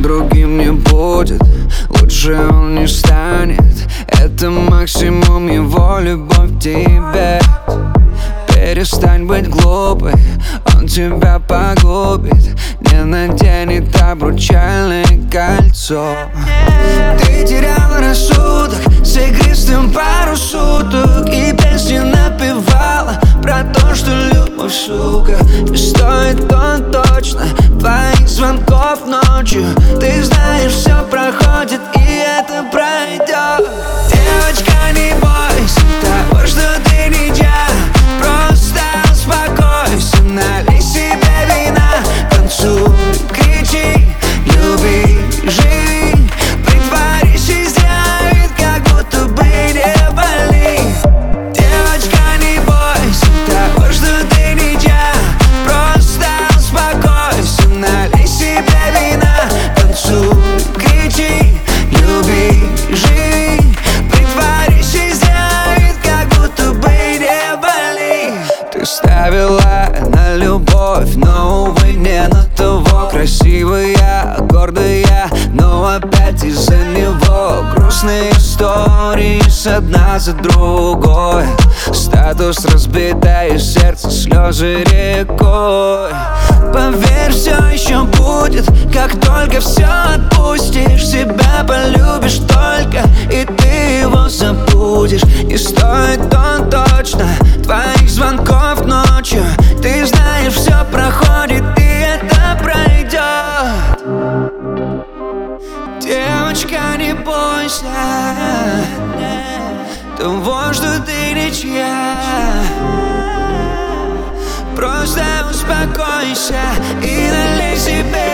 другим не будет, лучше он не станет. Это максимум его любовь к тебе. Перестань быть глупой, он тебя погубит. Не наденет обручальное кольцо. Ты теряла рассудок с игристым пару суток и песни напевала про то, что любовь, сука, не стоит он точно твоих звонков ночью. Ты знаешь, все проходит и это пройдет. Девочка, не бойся того, что ты нельзя. Просто успокойся, налей себе вина. Танцуй, кричи, люби, живи. Притворись и сделай вид, как будто бы не болит. Девочка, не бойся того, что ты нельзя. Просто успокойся, налей себе вина. Танцуй, кричи, люби, живи. Притворись и сделай вид, как будто бы не болит. Ты ставила на любовь, но, увы, не на того. Красивая, гордая, но опять из-за него грустные истории с одна за другой. Статус разбитое сердце, слезы рекой. Поверь, все еще будет, как только все отпустишь. Себя полюбишь только, и ты его забудешь. Не стоит он точно твоих звонков ночью. Ты знаешь, все проходит, и это пройдет. Девочка, не бойся того, что ты ничья. Просто успокойся и налей себе